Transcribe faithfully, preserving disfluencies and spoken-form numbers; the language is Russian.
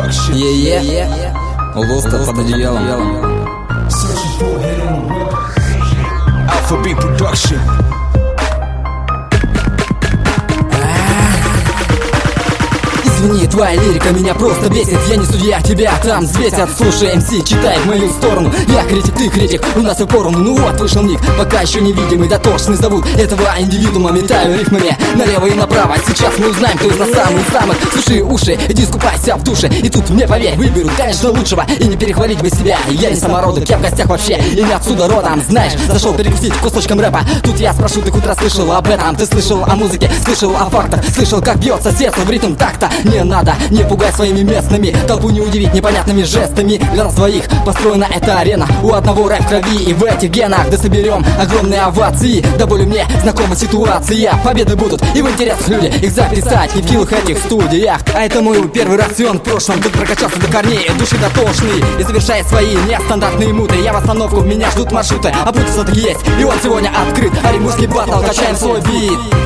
Е-е, Лоста под одеялом. Alpha B Production. Извини, твоя лирика меня просто бесит. Я не судья, тебя там взвесят. Слушай, эм си, читай в мою сторону. Я критик, ты критик, у нас и поровну. Ну вот, вышел ник, пока еще невидимый, дотошный. Зовут этого индивидуума, метаю рифмами налево и направо. Сейчас мы узнаем, кто из нас самый из самых. Слушай уши, иди скупайся в душе. И тут мне поверь, выберут, конечно, лучшего. И не перехвалить бы себя, я не самородок, я в гостях вообще. И не отсюда родом, знаешь, зашел перекусить кусочком рэпа. Тут я спрошу, ты хоть раз слышал об этом? Ты слышал о музыке, слышал о фактах, слышал, как бьется сердце в ритм такта. Не надо, не пугай своими местными, толпу не удивить непонятными жестами. Для нас двоих построена эта арена, у одного рэп в крови и в этих генах. Да соберем огромные овации, да более мне знакома ситуация. Победы будут и в интересах люди, их записать не в силах этих студиях. А это мой первый рацион в прошлом, тут прокачался до корней, души дотошный. И завершая свои нестандартные муты, я в остановку, меня ждут маршруты, а путь все-таки есть, и он сегодня открыт. Оренбургский баттл, качаем свой бит.